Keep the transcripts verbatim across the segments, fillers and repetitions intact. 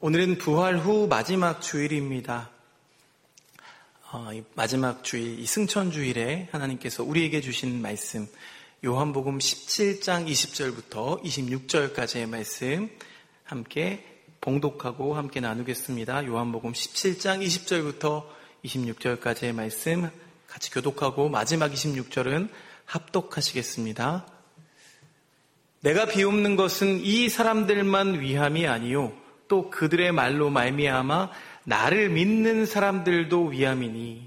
오늘은 부활 후 마지막 주일입니다. 어, 이 마지막 주일, 이 승천주일에 하나님께서 우리에게 주신 말씀, 요한복음 십칠 장 이십 절부터 이십육 절까지의 말씀 함께 봉독하고 함께 나누겠습니다. 요한복음 십칠 장 이십 절부터 이십육 절까지의 말씀 같이 교독하고 마지막 이십육 절은 합독하시겠습니다. 내가 비옵는 것은 이 사람들만 위함이 아니요 또 그들의 말로 말미암아 나를 믿는 사람들도 위함이니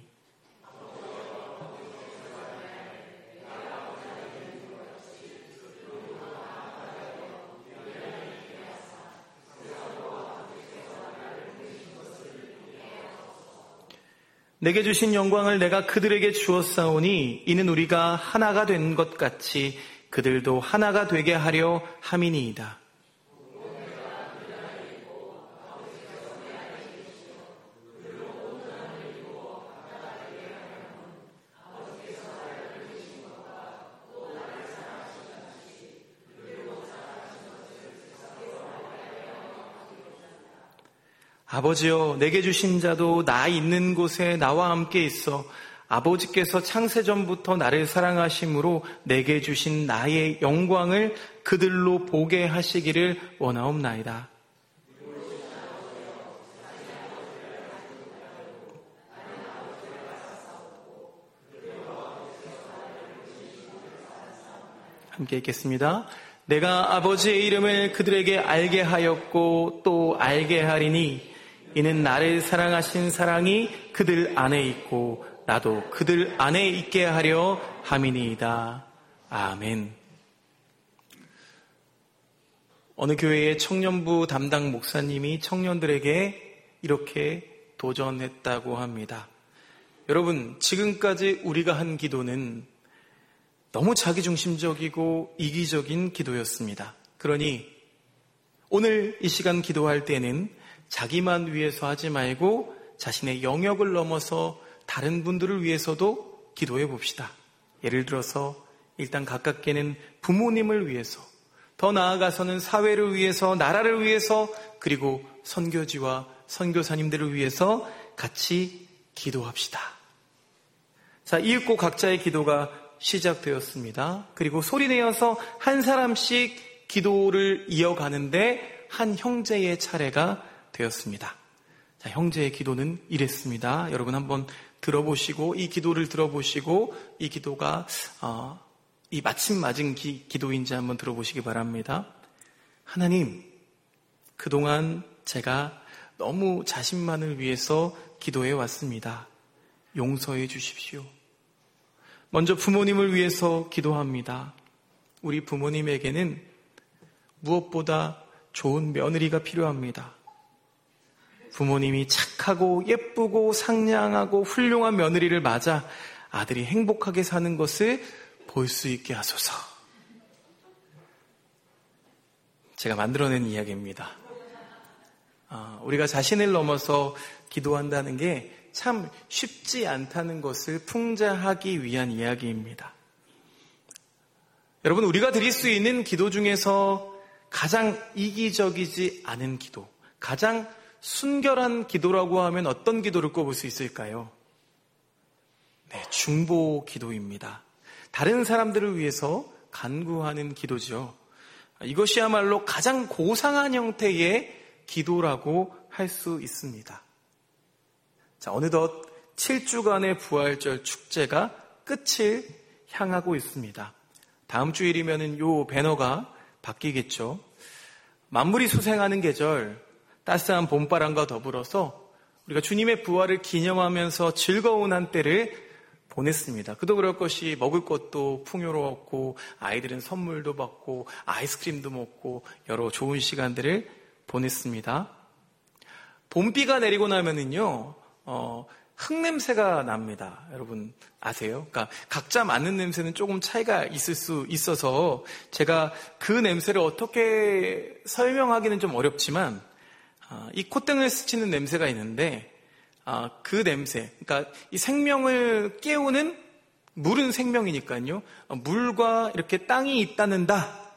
내게 주신 영광을 내가 그들에게 주었사오니 이는 우리가 하나가 된 것 같이 그들도 하나가 되게 하려 함이니이다. 아버지여, 내게 주신 자도 나 있는 곳에 나와 함께 있어 아버지께서 창세전부터 나를 사랑하심으로 내게 주신 나의 영광을 그들로 보게 하시기를 원하옵나이다. 함께 읽겠습니다. 내가 아버지의 이름을 그들에게 알게 하였고 또 알게 하리니 이는 나를 사랑하신 사랑이 그들 안에 있고 나도 그들 안에 있게 하려 함이니이다. 아멘. 어느 교회의 청년부 담당 목사님이 청년들에게 이렇게 도전했다고 합니다. 여러분, 지금까지 우리가 한 기도는 너무 자기중심적이고 이기적인 기도였습니다. 그러니 오늘 이 시간 기도할 때는 자기만 위해서 하지 말고 자신의 영역을 넘어서 다른 분들을 위해서도 기도해 봅시다. 예를 들어서 일단 가깝게는 부모님을 위해서, 더 나아가서는 사회를 위해서, 나라를 위해서, 그리고 선교지와 선교사님들을 위해서 같이 기도합시다. 자, 이윽고 각자의 기도가 시작되었습니다. 그리고 소리내어서 한 사람씩 기도를 이어가는데 한 형제의 차례가 되었습니다. 자, 형제의 기도는 이랬습니다. 여러분 한번 들어보시고 이 기도를 들어보시고 이 기도가 어, 이 마침 맞은 기, 기도인지 한번 들어보시기 바랍니다. 하나님, 그동안 제가 너무 자신만을 위해서 기도해 왔습니다. 용서해 주십시오. 먼저 부모님을 위해서 기도합니다. 우리 부모님에게는 무엇보다 좋은 며느리가 필요합니다. 부모님이 착하고 예쁘고 상냥하고 훌륭한 며느리를 맞아 아들이 행복하게 사는 것을 볼 수 있게 하소서. 제가 만들어낸 이야기입니다. 아, 우리가 자신을 넘어서 기도한다는 게 참 쉽지 않다는 것을 풍자하기 위한 이야기입니다. 여러분, 우리가 드릴 수 있는 기도 중에서 가장 이기적이지 않은 기도, 가장 순결한 기도라고 하면 어떤 기도를 꼽을 수 있을까요? 네, 중보 기도입니다. 다른 사람들을 위해서 간구하는 기도죠. 이것이야말로 가장 고상한 형태의 기도라고 할 수 있습니다. 자, 어느덧 칠 주간의 부활절 축제가 끝을 향하고 있습니다. 다음 주일이면은 요 배너가 바뀌겠죠. 만물이 수생하는 계절, 따스한 봄바람과 더불어서 우리가 주님의 부활을 기념하면서 즐거운 한때를 보냈습니다. 그도 그럴 것이 먹을 것도 풍요로웠고 아이들은 선물도 받고 아이스크림도 먹고 여러 좋은 시간들을 보냈습니다. 봄비가 내리고 나면은요, 어, 흙냄새가 납니다. 여러분 아세요? 그러니까 각자 맡는 냄새는 조금 차이가 있을 수 있어서 제가 그 냄새를 어떻게 설명하기는 좀 어렵지만 아, 이 콧등을 스치는 냄새가 있는데 아, 그 냄새, 그러니까 이 생명을 깨우는 물은 생명이니까요. 물과 이렇게 땅이 있다는다.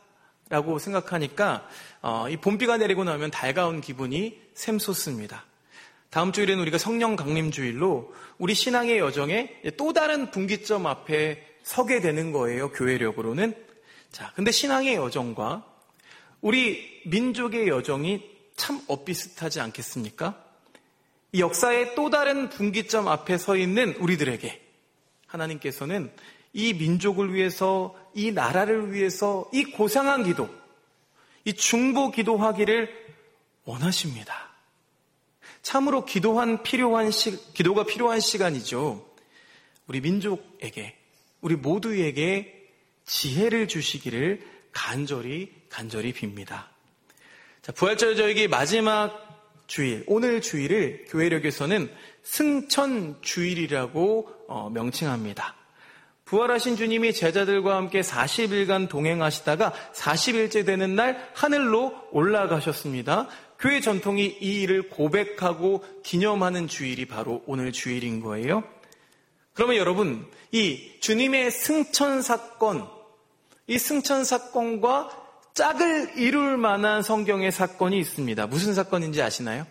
라고 생각하니까 어, 이 봄비가 내리고 나면 달가운 기분이 샘솟습니다. 다음 주일에는 우리가 성령 강림 주일로 우리 신앙의 여정에 또 다른 분기점 앞에 서게 되는 거예요. 교회력으로는. 자, 근데 신앙의 여정과 우리 민족의 여정이 참 엇비슷하지 않겠습니까? 이 역사의 또 다른 분기점 앞에 서 있는 우리들에게 하나님께서는 이 민족을 위해서, 이 나라를 위해서 이 고상한 기도, 이 중보 기도하기를 원하십니다. 참으로 기도한 필요한 시, 기도가 필요한 시간이죠. 우리 민족에게, 우리 모두에게 지혜를 주시기를 간절히 간절히 빕니다. 자, 부활절 저에게 마지막 주일, 오늘 주일을 교회력에서는 승천 주일이라고 어, 명칭합니다. 부활하신 주님이 제자들과 함께 사십 일간 동행하시다가 사십 일째 되는 날 하늘로 올라가셨습니다. 교회 전통이 이 일을 고백하고 기념하는 주일이 바로 오늘 주일인 거예요. 그러면 여러분, 이 주님의 승천 사건, 이 승천 사건과 짝을 이룰 만한 성경의 사건이 있습니다. 무슨 사건인지 아시나요?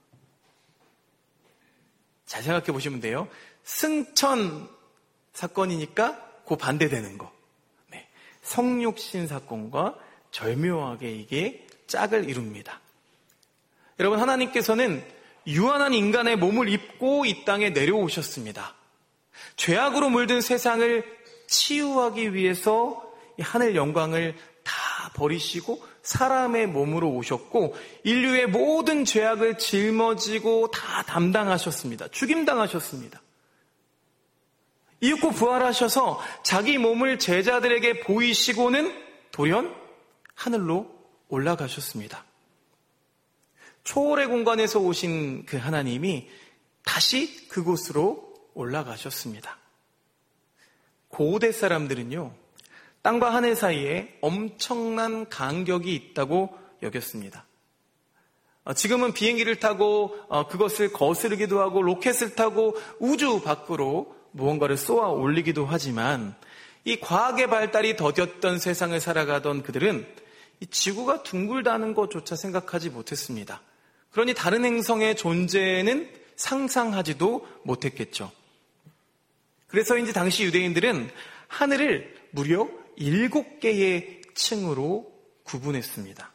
잘 생각해 보시면 돼요. 승천 사건이니까 그 반대되는 거. 네. 성육신 사건과 절묘하게 이게 짝을 이룹니다. 여러분, 하나님께서는 유한한 인간의 몸을 입고 이 땅에 내려오셨습니다. 죄악으로 물든 세상을 치유하기 위해서 이 하늘 영광을 다 버리시고 사람의 몸으로 오셨고 인류의 모든 죄악을 짊어지고 다 담당하셨습니다. 죽임당하셨습니다. 이윽고 부활하셔서 자기 몸을 제자들에게 보이시고는 돌연 하늘로 올라가셨습니다. 초월의 공간에서 오신 그 하나님이 다시 그곳으로 올라가셨습니다. 고대 사람들은요, 땅과 하늘 사이에 엄청난 간격이 있다고 여겼습니다. 지금은 비행기를 타고 그것을 거스르기도 하고 로켓을 타고 우주 밖으로 무언가를 쏘아 올리기도 하지만 이 과학의 발달이 더뎠던 세상을 살아가던 그들은 이 지구가 둥글다는 것조차 생각하지 못했습니다. 그러니 다른 행성의 존재는 상상하지도 못했겠죠. 그래서인지 당시 유대인들은 하늘을 무려 일곱 개의 층으로 구분했습니다.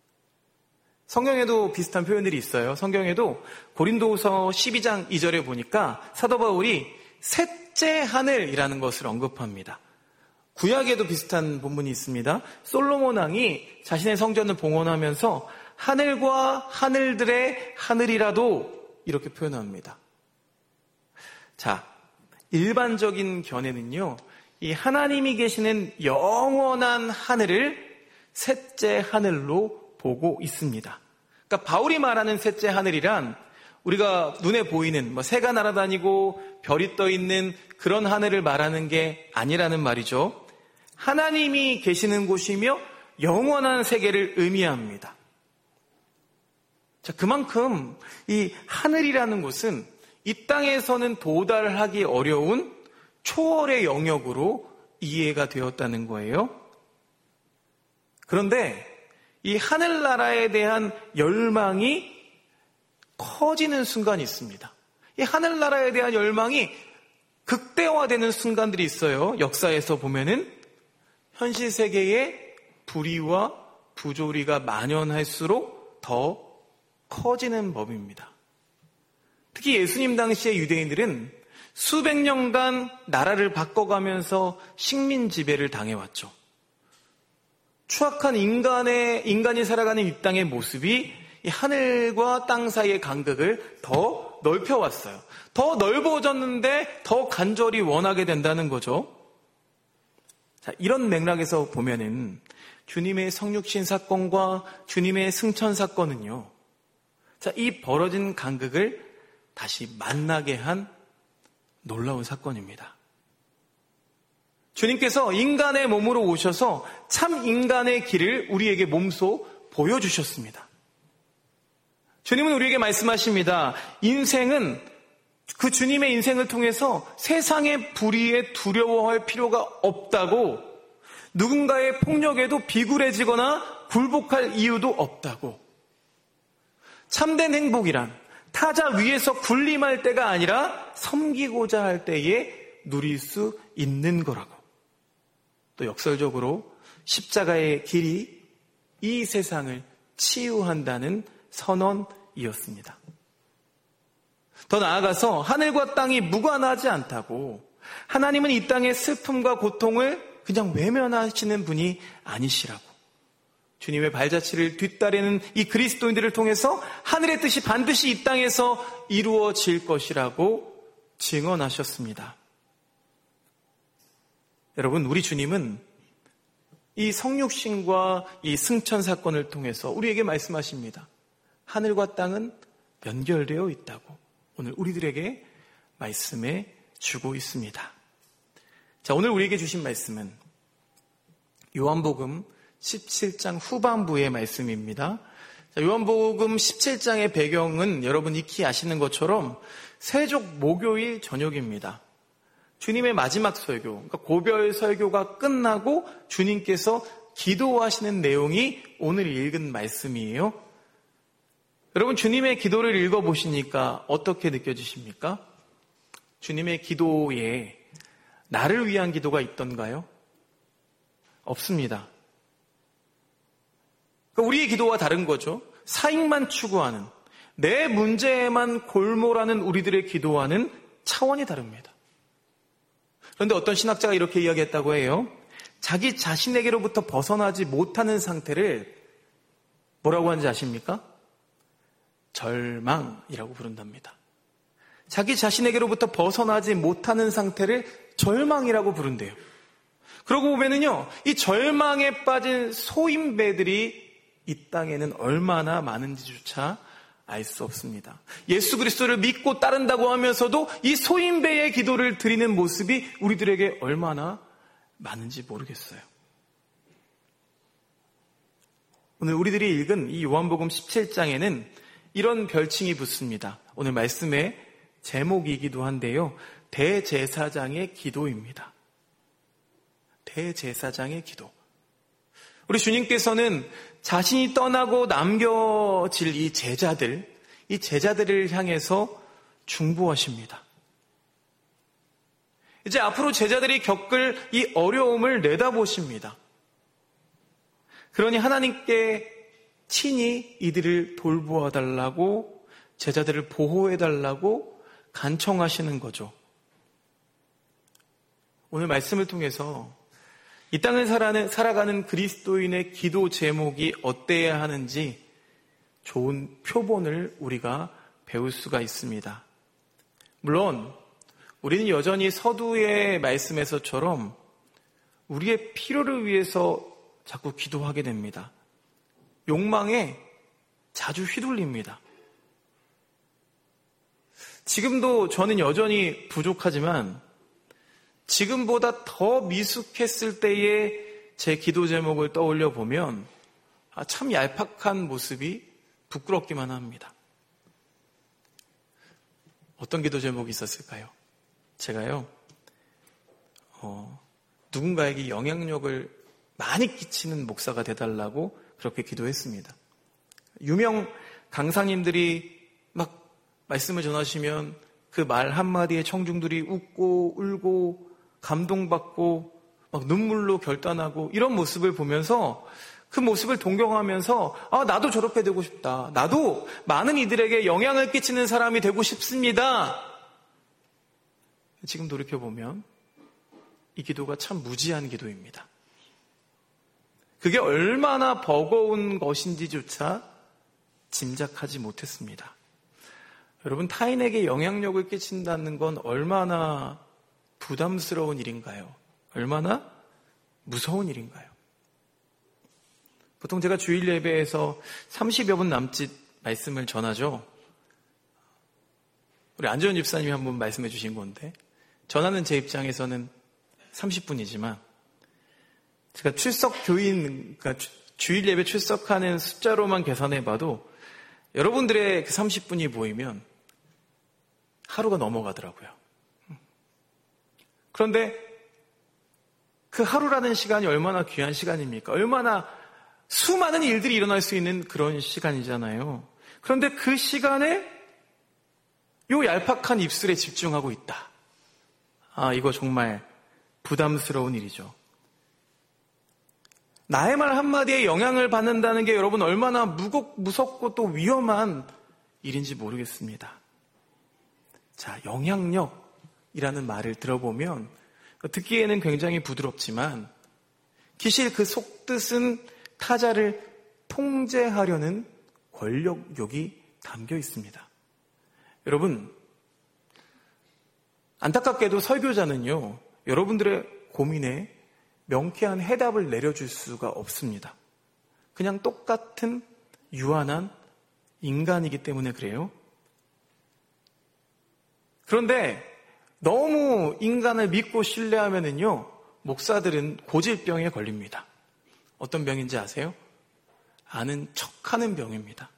성경에도 비슷한 표현들이 있어요. 성경에도 고린도후서 십이 장 이 절에 보니까 사도 바울이 셋째 하늘이라는 것을 언급합니다. 구약에도 비슷한 본문이 있습니다. 솔로몬 왕이 자신의 성전을 봉헌하면서 하늘과 하늘들의 하늘이라도 이렇게 표현합니다. 자, 일반적인 견해는요, 이 하나님이 계시는 영원한 하늘을 셋째 하늘로 보고 있습니다. 그러니까 바울이 말하는 셋째 하늘이란 우리가 눈에 보이는 뭐 새가 날아다니고 별이 떠 있는 그런 하늘을 말하는 게 아니라는 말이죠. 하나님이 계시는 곳이며 영원한 세계를 의미합니다. 자, 그만큼 이 하늘이라는 곳은 이 땅에서는 도달하기 어려운 초월의 영역으로 이해가 되었다는 거예요. 그런데 이 하늘나라에 대한 열망이 커지는 순간이 있습니다. 이 하늘나라에 대한 열망이 극대화되는 순간들이 있어요. 역사에서 보면은 현실 세계에 불의와 부조리가 만연할수록 더 커지는 법입니다. 특히 예수님 당시의 유대인들은 수백 년간 나라를 바꿔가면서 식민 지배를 당해왔죠. 추악한 인간의, 인간이 살아가는 이 땅의 모습이 이 하늘과 땅 사이의 간격을 더 넓혀왔어요. 더 넓어졌는데 더 간절히 원하게 된다는 거죠. 자, 이런 맥락에서 보면은 주님의 성육신 사건과 주님의 승천 사건은요, 자, 이 벌어진 간격을 다시 만나게 한 놀라운 사건입니다. 주님께서 인간의 몸으로 오셔서 참 인간의 길을 우리에게 몸소 보여주셨습니다. 주님은 우리에게 말씀하십니다. 인생은, 그 주님의 인생을 통해서 세상의 불의에 두려워할 필요가 없다고, 누군가의 폭력에도 비굴해지거나 굴복할 이유도 없다고. 참된 행복이란 타자 위에서 군림할 때가 아니라 섬기고자 할 때에 누릴 수 있는 거라고. 또 역설적으로 십자가의 길이 이 세상을 치유한다는 선언이었습니다. 더 나아가서 하늘과 땅이 무관하지 않다고, 하나님은 이 땅의 슬픔과 고통을 그냥 외면하시는 분이 아니시라고. 주님의 발자취를 뒤따르는 이 그리스도인들을 통해서 하늘의 뜻이 반드시 이 땅에서 이루어질 것이라고 증언하셨습니다. 여러분, 우리 주님은 이 성육신과 이 승천 사건을 통해서 우리에게 말씀하십니다. 하늘과 땅은 연결되어 있다고 오늘 우리들에게 말씀해 주고 있습니다. 자, 오늘 우리에게 주신 말씀은 요한복음 십칠 장 후반부의 말씀입니다. 자, 요한복음 십칠 장의 배경은 여러분 익히 아시는 것처럼 세족 목요일 저녁입니다. 주님의 마지막 설교, 그러니까 고별 설교가 끝나고 주님께서 기도하시는 내용이 오늘 읽은 말씀이에요. 여러분, 주님의 기도를 읽어보시니까 어떻게 느껴지십니까? 주님의 기도에 나를 위한 기도가 있던가요? 없습니다. 그러니까 우리의 기도와 다른 거죠. 사익만 추구하는, 내 문제에만 골몰하는 우리들의 기도와는 차원이 다릅니다. 그런데 어떤 신학자가 이렇게 이야기했다고 해요. 자기 자신에게로부터 벗어나지 못하는 상태를 뭐라고 하는지 아십니까? 절망이라고 부른답니다. 자기 자신에게로부터 벗어나지 못하는 상태를 절망이라고 부른대요. 그러고 보면은요, 이 절망에 빠진 소인배들이 이 땅에는 얼마나 많은지조차 알 수 없습니다. 예수 그리스도를 믿고 따른다고 하면서도 이 소인배의 기도를 드리는 모습이 우리들에게 얼마나 많은지 모르겠어요. 오늘 우리들이 읽은 이 요한복음 십칠 장에는 이런 별칭이 붙습니다. 오늘 말씀의 제목이기도 한데요. 대제사장의 기도입니다. 대제사장의 기도. 우리 주님께서는 자신이 떠나고 남겨질 이 제자들, 이 제자들을 향해서 중보하십니다. 이제 앞으로 제자들이 겪을 이 어려움을 내다보십니다. 그러니 하나님께 친히 이들을 돌보아달라고, 제자들을 보호해달라고 간청하시는 거죠. 오늘 말씀을 통해서 이 땅을 살아가는 그리스도인의 기도 제목이 어때야 하는지 좋은 표본을 우리가 배울 수가 있습니다. 물론 우리는 여전히 서두의 말씀에서처럼 우리의 필요를 위해서 자꾸 기도하게 됩니다. 욕망에 자주 휘둘립니다. 지금도 저는 여전히 부족하지만 지금보다 더 미숙했을 때의 제 기도 제목을 떠올려 보면 아, 참 얄팍한 모습이 부끄럽기만 합니다. 어떤 기도 제목이 있었을까요? 제가요, 어, 누군가에게 영향력을 많이 끼치는 목사가 돼달라고 그렇게 기도했습니다. 유명 강사님들이 막 말씀을 전하시면 그 말 한마디에 청중들이 웃고 울고 감동받고 막 눈물로 결단하고 이런 모습을 보면서 그 모습을 동경하면서 아, 나도 저렇게 되고 싶다. 나도 많은 이들에게 영향을 끼치는 사람이 되고 싶습니다. 지금 돌이켜보면 이 기도가 참 무지한 기도입니다. 그게 얼마나 버거운 것인지조차 짐작하지 못했습니다. 여러분, 타인에게 영향력을 끼친다는 건 얼마나 부담스러운 일인가요? 얼마나 무서운 일인가요? 보통 제가 주일 예배에서 삼십여 분 남짓 말씀을 전하죠. 우리 안재원 집사님이 한번 말씀해 주신 건데 전하는 제 입장에서는 삼십 분이지만 제가 출석 교인, 그러니까 주일 예배 출석하는 숫자로만 계산해봐도 여러분들의 그 삼십 분이 모이면 하루가 넘어가더라고요. 그런데 그 하루라는 시간이 얼마나 귀한 시간입니까? 얼마나 수많은 일들이 일어날 수 있는 그런 시간이잖아요. 그런데 그 시간에 요 얄팍한 입술에 집중하고 있다. 아, 이거 정말 부담스러운 일이죠. 나의 말 한마디에 영향을 받는다는 게 여러분 얼마나 무겁, 무섭고 또 위험한 일인지 모르겠습니다. 자, 영향력이라는 말을 들어보면 듣기에는 굉장히 부드럽지만 기실 그 속뜻은 타자를 통제하려는 권력욕이 담겨 있습니다. 여러분, 안타깝게도 설교자는요, 여러분들의 고민에 명쾌한 해답을 내려줄 수가 없습니다. 그냥 똑같은 유한한 인간이기 때문에 그래요. 그런데 너무 인간을 믿고 신뢰하면은요, 목사들은 고질병에 걸립니다. 어떤 병인지 아세요? 아는 척하는 병입니다.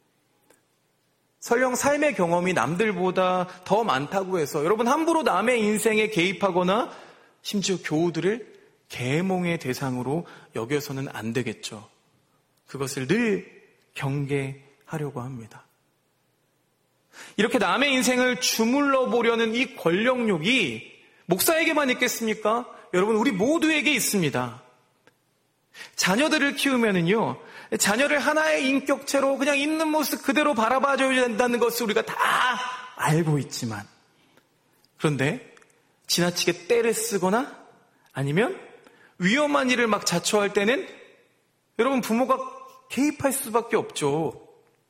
설령 삶의 경험이 남들보다 더 많다고 해서 여러분 함부로 남의 인생에 개입하거나 심지어 교우들을 계몽의 대상으로 여겨서는 안 되겠죠. 그것을 늘 경계하려고 합니다. 이렇게 남의 인생을 주물러 보려는 이 권력욕이 목사에게만 있겠습니까? 여러분, 우리 모두에게 있습니다. 자녀들을 키우면은요, 자녀를 하나의 인격체로 그냥 있는 모습 그대로 바라봐줘야 된다는 것을 우리가 다 알고 있지만, 그런데 지나치게 떼를 쓰거나 아니면 위험한 일을 막 자초할 때는 여러분 부모가 개입할 수밖에 없죠.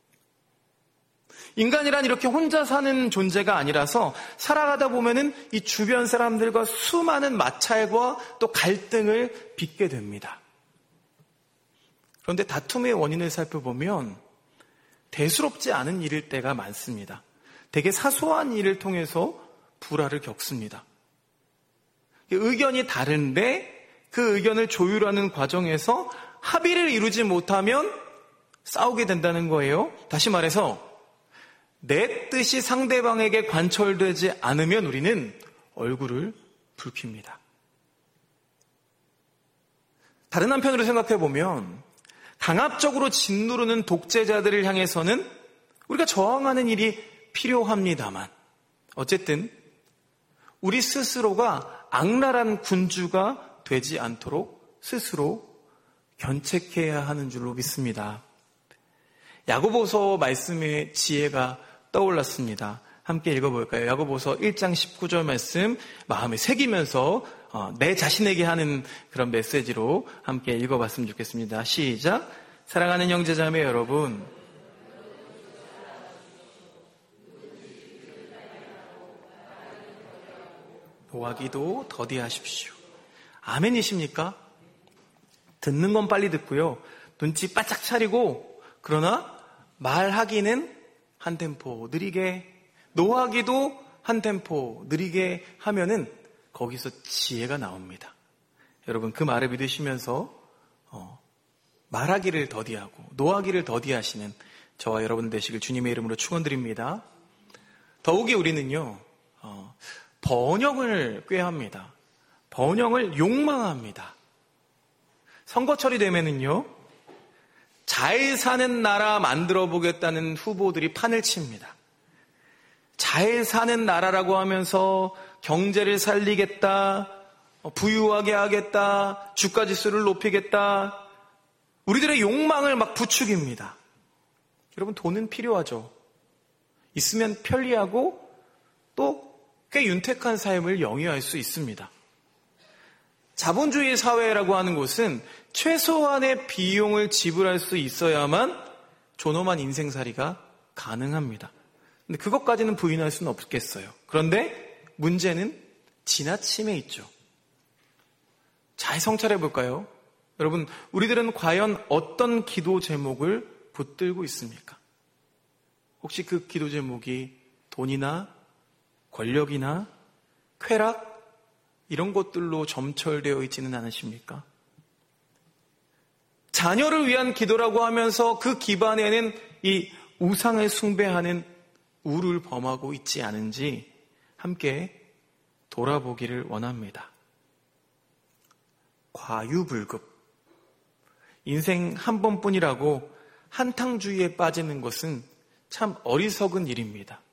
인간이란 이렇게 혼자 사는 존재가 아니라서 살아가다 보면은 이 주변 사람들과 수많은 마찰과 또 갈등을 빚게 됩니다. 그런데 다툼의 원인을 살펴보면 대수롭지 않은 일일 때가 많습니다. 되게 사소한 일을 통해서 불화를 겪습니다. 의견이 다른데 그 의견을 조율하는 과정에서 합의를 이루지 못하면 싸우게 된다는 거예요. 다시 말해서 내 뜻이 상대방에게 관철되지 않으면 우리는 얼굴을 붉힙니다. 다른 한편으로 생각해 보면 강압적으로 짓누르는 독재자들을 향해서는 우리가 저항하는 일이 필요합니다만 어쨌든 우리 스스로가 악랄한 군주가 되지 않도록 스스로 견책해야 하는 줄로 믿습니다. 야고보서 말씀의 지혜가 떠올랐습니다. 함께 읽어볼까요? 야고보서 일 장 십구 절 말씀 마음에 새기면서 어, 내 자신에게 하는 그런 메시지로 함께 읽어봤으면 좋겠습니다. 시작! 사랑하는 형제자매 여러분, 노하기도 더디하십시오. 아멘이십니까? 듣는 건 빨리 듣고요. 눈치 바짝 차리고 그러나 말하기는 한 템포 느리게, 노하기도 한 템포 느리게 하면은 거기서 지혜가 나옵니다. 여러분 그 말을 믿으시면서 어, 말하기를 더디하고 노하기를 더디하시는 저와 여러분 되시길 주님의 이름으로 축원드립니다. 더욱이 우리는요 어, 번영을 꾀합니다. 번영을 욕망합니다. 선거철이 되면은요 잘 사는 나라 만들어 보겠다는 후보들이 판을 칩니다. 잘 사는 나라라고 하면서 경제를 살리겠다, 부유하게 하겠다, 주가지수를 높이겠다, 우리들의 욕망을 막 부추깁니다. 여러분 돈은 필요하죠. 있으면 편리하고 또 꽤 윤택한 삶을 영위할 수 있습니다. 자본주의 사회라고 하는 곳은 최소한의 비용을 지불할 수 있어야만 존엄한 인생살이가 가능합니다. 근데 그것까지는 부인할 수는 없겠어요. 그런데 문제는 지나침에 있죠. 잘 성찰해 볼까요? 여러분, 우리들은 과연 어떤 기도 제목을 붙들고 있습니까? 혹시 그 기도 제목이 돈이나 권력이나 쾌락 이런 것들로 점철되어 있지는 않으십니까? 자녀를 위한 기도라고 하면서 그 기반에는 이 우상을 숭배하는 우를 범하고 있지 않은지 함께 돌아보기를 원합니다. 과유불급. 인생 한 번뿐이라고 한탕주의에 빠지는 것은 참 어리석은 일입니다.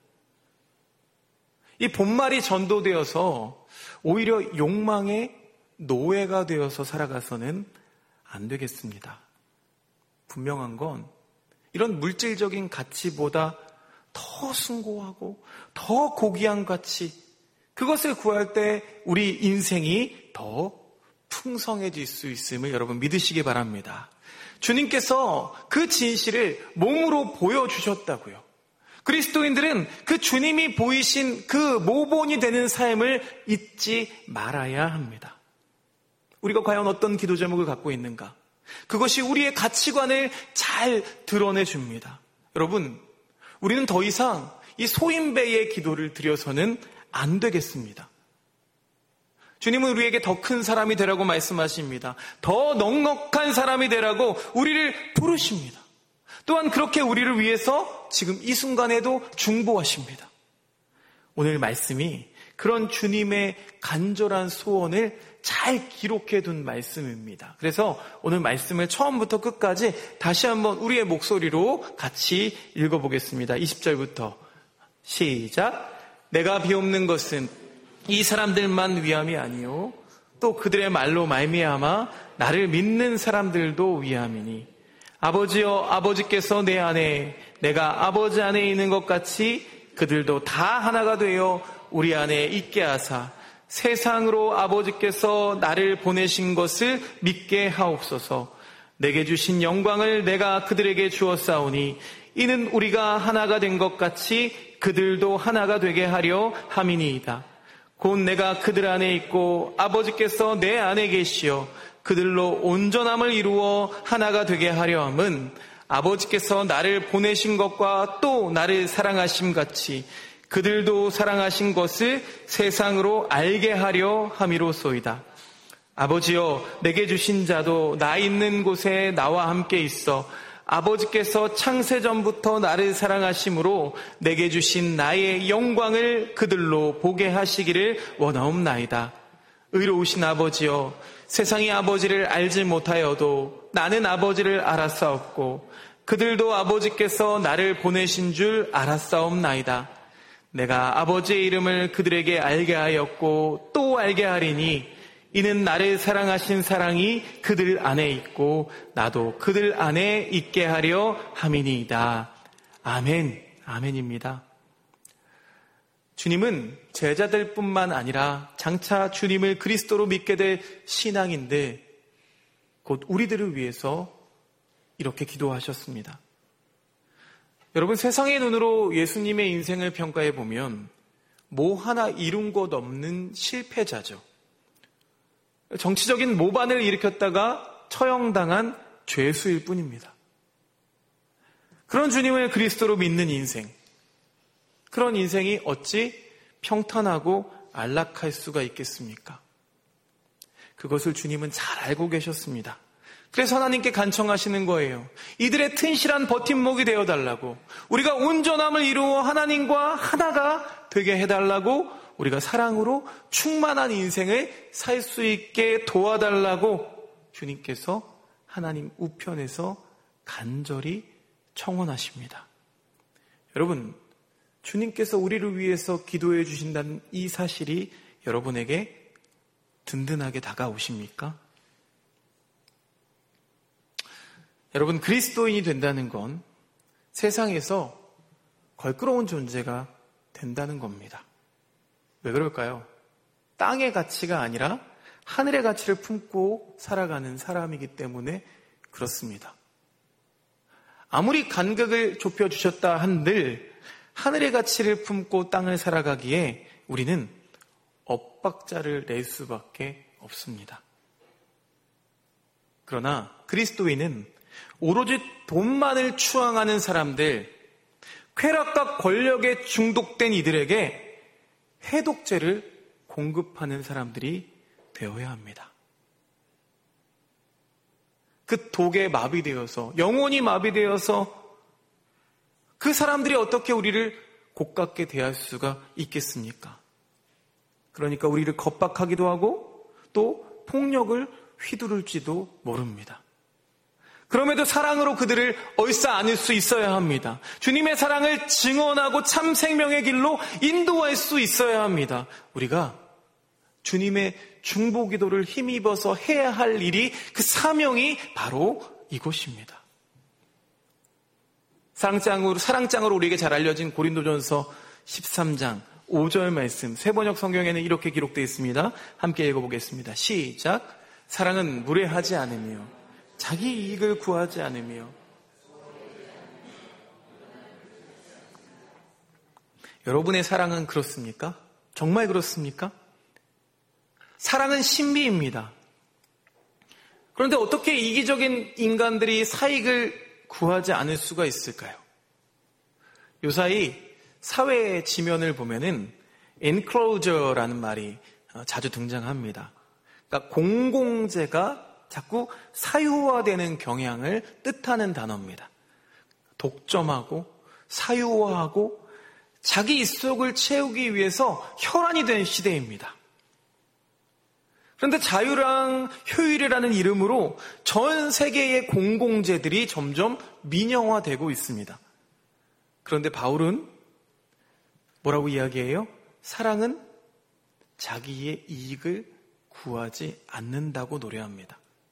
이 본말이 전도되어서 오히려 욕망의 노예가 되어서 살아가서는 안 되겠습니다. 분명한 건 이런 물질적인 가치보다 더 숭고하고 더 고귀한 가치, 그것을 구할 때 우리 인생이 더 풍성해질 수 있음을 여러분 믿으시기 바랍니다. 주님께서 그 진실을 몸으로 보여주셨다고요. 그리스도인들은 그 주님이 보이신 그 모본이 되는 삶을 잊지 말아야 합니다. 우리가 과연 어떤 기도 제목을 갖고 있는가? 그것이 우리의 가치관을 잘 드러내줍니다. 여러분, 우리는 더 이상 이 소인배의 기도를 드려서는 안 되겠습니다. 주님은 우리에게 더 큰 사람이 되라고 말씀하십니다. 더 넉넉한 사람이 되라고 우리를 부르십니다. 또한 그렇게 우리를 위해서 지금 이 순간에도 중보하십니다. 오늘 말씀이 그런 주님의 간절한 소원을 잘 기록해 둔 말씀입니다. 그래서 오늘 말씀을 처음부터 끝까지 다시 한번 우리의 목소리로 같이 읽어보겠습니다. 이십 절부터 시작. 내가 비옵는 것은 이 사람들만 위함이 아니요 또 그들의 말로 말미암아 나를 믿는 사람들도 위함이니 아버지여 아버지께서 내 안에 내가 아버지 안에 있는 것 같이 그들도 다 하나가 되어 우리 안에 있게 하사 세상으로 아버지께서 나를 보내신 것을 믿게 하옵소서. 내게 주신 영광을 내가 그들에게 주었사오니 이는 우리가 하나가 된 것 같이 그들도 하나가 되게 하려 함이니이다. 곧 내가 그들 안에 있고 아버지께서 내 안에 계시어 그들로 온전함을 이루어 하나가 되게 하려 함은 아버지께서 나를 보내신 것과 또 나를 사랑하심 같이 그들도 사랑하신 것을 세상으로 알게 하려 함이로소이다. 아버지여 내게 주신 자도 나 있는 곳에 나와 함께 있어 아버지께서 창세전부터 나를 사랑하심으로 내게 주신 나의 영광을 그들로 보게 하시기를 원하옵나이다. 의로우신 아버지여 세상이 아버지를 알지 못하여도 나는 아버지를 알았사옵고 그들도 아버지께서 나를 보내신 줄 알았사옵나이다. 내가 아버지의 이름을 그들에게 알게 하였고 또 알게 하리니 이는 나를 사랑하신 사랑이 그들 안에 있고 나도 그들 안에 있게 하려 함이니이다. 아멘, 아멘입니다. 주님은 제자들뿐만 아니라 장차 주님을 그리스도로 믿게 될 신앙인들, 곧 우리들을 위해서 이렇게 기도하셨습니다. 여러분, 세상의 눈으로 예수님의 인생을 평가해 보면 뭐 하나 이룬 것 없는 실패자죠. 정치적인 모반을 일으켰다가 처형당한 죄수일 뿐입니다. 그런 주님을 그리스도로 믿는 인생, 그런 인생이 어찌 평탄하고 안락할 수가 있겠습니까? 그것을 주님은 잘 알고 계셨습니다. 그래서 하나님께 간청하시는 거예요. 이들의 튼실한 버팀목이 되어달라고, 우리가 온전함을 이루어 하나님과 하나가 되게 해달라고, 우리가 사랑으로 충만한 인생을 살 수 있게 도와달라고 주님께서 하나님 우편에서 간절히 청원하십니다. 여러분, 주님께서 우리를 위해서 기도해 주신다는 이 사실이 여러분에게 든든하게 다가오십니까? 여러분, 그리스도인이 된다는 건 세상에서 걸끄러운 존재가 된다는 겁니다. 왜 그럴까요? 땅의 가치가 아니라 하늘의 가치를 품고 살아가는 사람이기 때문에 그렇습니다. 아무리 간격을 좁혀주셨다 한들 하늘의 가치를 품고 땅을 살아가기에 우리는 엇박자를 낼 수밖에 없습니다. 그러나 그리스도인은 오로지 돈만을 추앙하는 사람들, 쾌락과 권력에 중독된 이들에게 해독제를 공급하는 사람들이 되어야 합니다. 그 독에 마비되어서, 영혼이 마비되어서 그 사람들이 어떻게 우리를 고깝게 대할 수가 있겠습니까? 그러니까 우리를 겁박하기도 하고 또 폭력을 휘두를지도 모릅니다. 그럼에도 사랑으로 그들을 얼싸 안을 수 있어야 합니다. 주님의 사랑을 증언하고 참 생명의 길로 인도할 수 있어야 합니다. 우리가 주님의 중보기도를 힘입어서 해야 할 일이, 그 사명이 바로 이것입니다. 사랑장으로, 사랑장으로 우리에게 잘 알려진 고린도전서 십삼 장 오 절 말씀, 새번역 성경에는 이렇게 기록되어 있습니다. 함께 읽어보겠습니다. 시작. 사랑은 무례하지 않으며 자기 이익을 구하지 않으며. 여러분의 사랑은 그렇습니까? 정말 그렇습니까? 사랑은 신비입니다. 그런데 어떻게 이기적인 인간들이 사익을 구하지 않을 수가 있을까요? 요사이 사회의 지면을 보면은 enclosure라는 말이 자주 등장합니다. 그러니까 공공재가 자꾸 사유화되는 경향을 뜻하는 단어입니다. 독점하고 사유화하고 자기 입속을 채우기 위해서 혈안이 된 시대입니다. 그런데 자유랑 효율이라는 이름으로 전 세계의 공공재들이 점점 민영화되고 있습니다. 그런데 바울은 뭐라고 이야기해요? 사랑은 자기의 이익을 구하지 않는다고 노래합니다.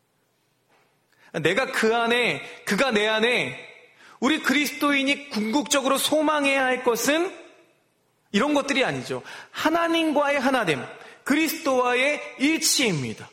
내가 그 안에, 그가 내 안에, 우리 그리스도인이 궁극적으로 소망해야 할 것은 이런 것들이 아니죠. 하나님과의 하나됨, 그리스도와의 일치입니다.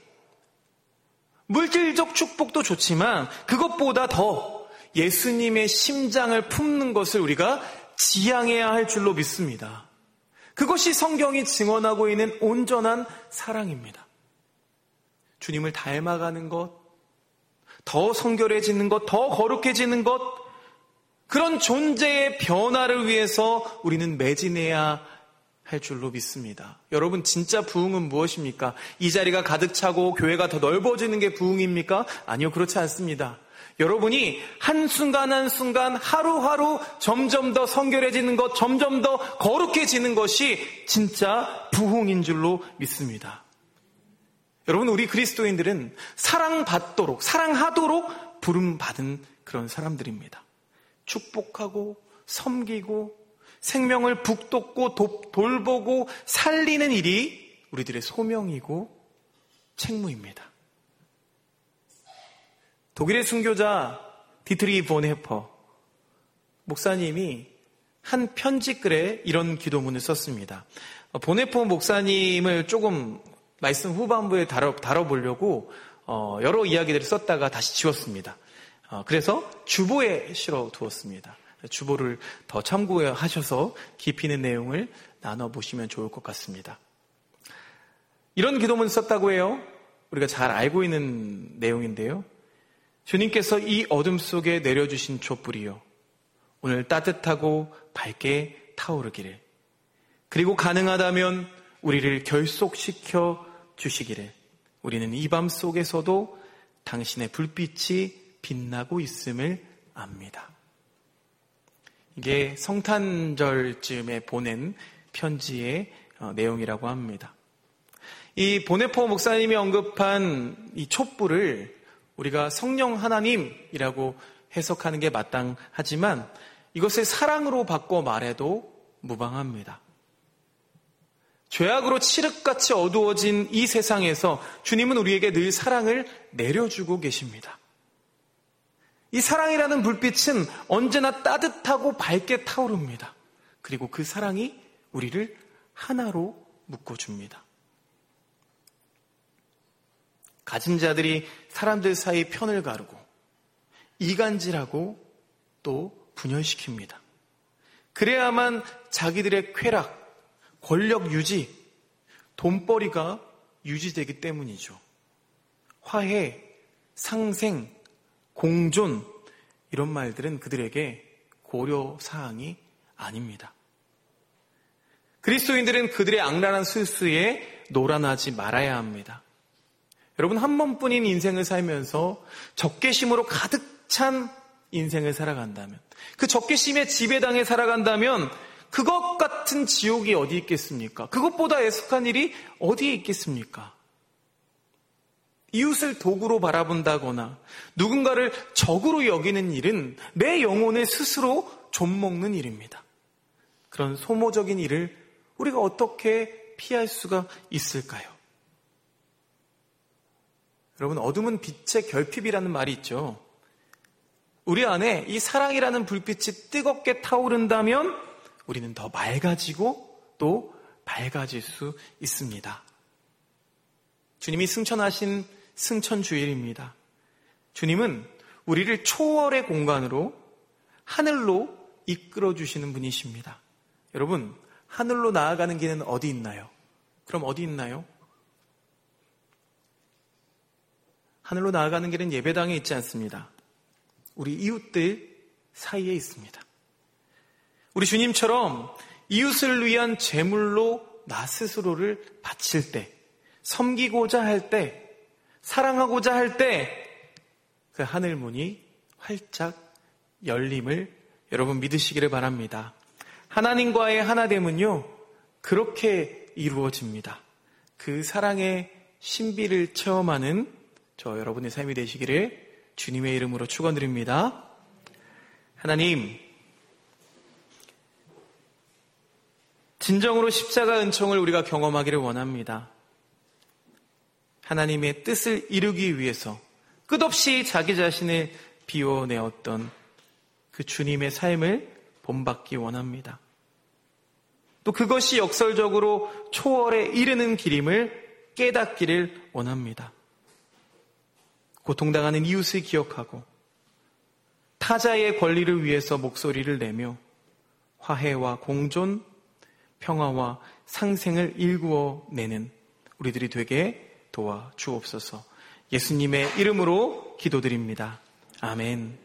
물질적 축복도 좋지만 그것보다 더 예수님의 심장을 품는 것을 우리가 지향해야 할 줄로 믿습니다. 그것이 성경이 증언하고 있는 온전한 사랑입니다. 주님을 닮아가는 것, 더 성결해지는 것, 더 거룩해지는 것, 그런 존재의 변화를 위해서 우리는 매진해야 할 줄로 믿습니다. 여러분, 진짜 부흥은 무엇입니까? 이 자리가 가득 차고 교회가 더 넓어지는 게 부흥입니까? 아니요, 그렇지 않습니다. 여러분이 한순간 한순간 하루하루 점점 더 성결해지는 것, 점점 더 거룩해지는 것이 진짜 부흥인 줄로 믿습니다. 여러분, 우리 그리스도인들은 사랑받도록, 사랑하도록 부름받은 그런 사람들입니다. 축복하고 섬기고 생명을 북돋고 도, 돌보고 살리는 일이 우리들의 소명이고 책무입니다. 독일의 순교자 디트리 본헤퍼 목사님이 한 편지글에 이런 기도문을 썼습니다. 본헤퍼 목사님을 조금 말씀 후반부에 다뤄, 다뤄보려고 어, 여러 이야기들을 썼다가 다시 지웠습니다. 어, 그래서 주보에 실어 두었습니다. 주보를 더 참고하셔서 깊이 있는 내용을 나눠보시면 좋을 것 같습니다. 이런 기도문을 썼다고 해요. 우리가 잘 알고 있는 내용인데요. 주님께서 이 어둠 속에 내려주신 촛불이요, 오늘 따뜻하고 밝게 타오르기를, 그리고 가능하다면 우리를 결속시켜 주시기를, 우리는 이 밤 속에서도 당신의 불빛이 빛나고 있음을 압니다. 이게 성탄절쯤에 보낸 편지의 내용이라고 합니다. 이 보네포 목사님이 언급한 이 촛불을 우리가 성령 하나님이라고 해석하는 게 마땅하지만 이것을 사랑으로 바꿔 말해도 무방합니다. 죄악으로 칠흑같이 어두워진 이 세상에서 주님은 우리에게 늘 사랑을 내려주고 계십니다. 이 사랑이라는 불빛은 언제나 따뜻하고 밝게 타오릅니다. 그리고 그 사랑이 우리를 하나로 묶어줍니다. 가진 자들이 사람들 사이 편을 가르고 이간질하고 또 분열시킵니다. 그래야만 자기들의 쾌락, 권력 유지, 돈벌이가 유지되기 때문이죠. 화해, 상생, 공존, 이런 말들은 그들에게 고려사항이 아닙니다. 그리스도인들은 그들의 악랄한 술수에 노란하지 말아야 합니다. 여러분, 한 번뿐인 인생을 살면서 적개심으로 가득 찬 인생을 살아간다면, 그 적개심에 지배당해 살아간다면 그것 같은 지옥이 어디 있겠습니까? 그것보다 애석한 일이 어디에 있겠습니까? 이웃을 도구로 바라본다거나 누군가를 적으로 여기는 일은 내 영혼을 스스로 좀먹는 일입니다. 그런 소모적인 일을 우리가 어떻게 피할 수가 있을까요? 여러분, 어둠은 빛의 결핍이라는 말이 있죠. 우리 안에 이 사랑이라는 불빛이 뜨겁게 타오른다면 우리는 더 맑아지고 또 밝아질 수 있습니다. 주님이 승천하신 승천주일입니다. 주님은 우리를 초월의 공간으로 하늘로 이끌어주시는 분이십니다. 여러분, 하늘로 나아가는 길은 어디 있나요? 그럼 어디 있나요? 하늘로 나아가는 길은 예배당에 있지 않습니다. 우리 이웃들 사이에 있습니다. 우리 주님처럼 이웃을 위한 제물로 나 스스로를 바칠 때, 섬기고자 할 때, 사랑하고자 할 때 그 하늘 문이 활짝 열림을 여러분 믿으시기를 바랍니다. 하나님과의 하나됨은요, 그렇게 이루어집니다. 그 사랑의 신비를 체험하는 저 여러분의 삶이 되시기를 주님의 이름으로 축원드립니다. 하나님, 진정으로 십자가 은총을 우리가 경험하기를 원합니다. 하나님의 뜻을 이루기 위해서 끝없이 자기 자신을 비워내었던 그 주님의 삶을 본받기 원합니다. 또 그것이 역설적으로 초월에 이르는 길임을 깨닫기를 원합니다. 고통당하는 이웃을 기억하고 타자의 권리를 위해서 목소리를 내며 화해와 공존, 평화와 상생을 일구어내는 우리들이 되게 도와주옵소서. 예수님의 이름으로 기도드립니다. 아멘.